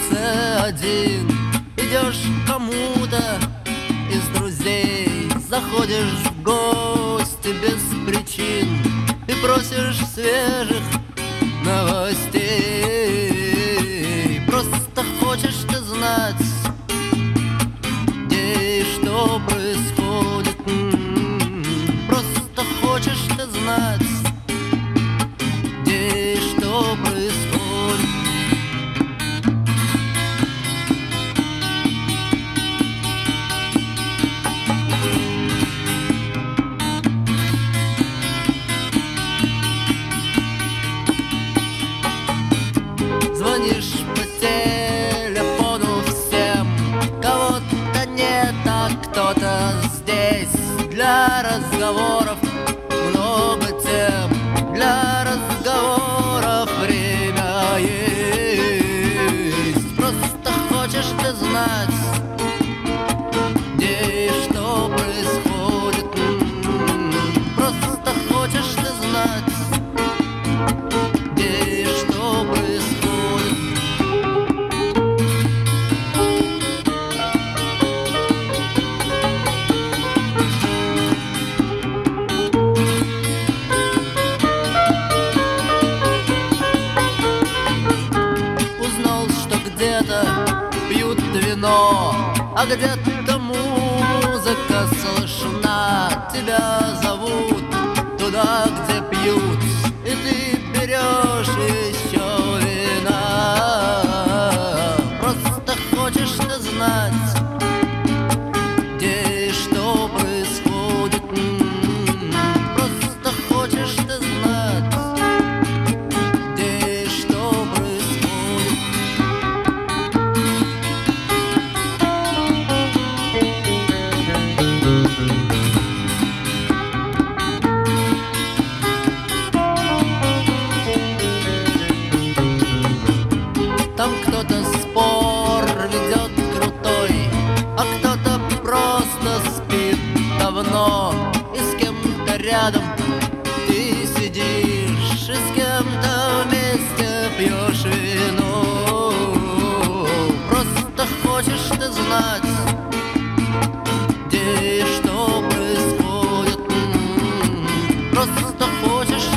улице один, идешь к кому-то из друзей, заходишь в гости без причин и просишь свежих новостей. Просто хочешь ты знать, где и что происходит. Просто хочешь ты знать, где и что происходит. Звонишь по телефону всем, кого-то нет, а кто-то здесь. Для разговоров много тем, для разговоров время есть. Просто хочешь ты знать, где и что происходит. Просто хочешь ты знать, где и что происходит. Пьют вино, а где-то музыка слышна. Тебя зовут туда, где пьют, и ты берешь еще вина. Просто хочешь ты знать, где и что происходит. Просто хочешь ты знать, где и что происходит. Там кто-то спор ведет крутой, а кто-то просто спит давно. И с кем-то рядом ты сидишь, и с кем-то вместе пьешь вино. Просто хочешь ты знать, где и что происходит. Просто хочешь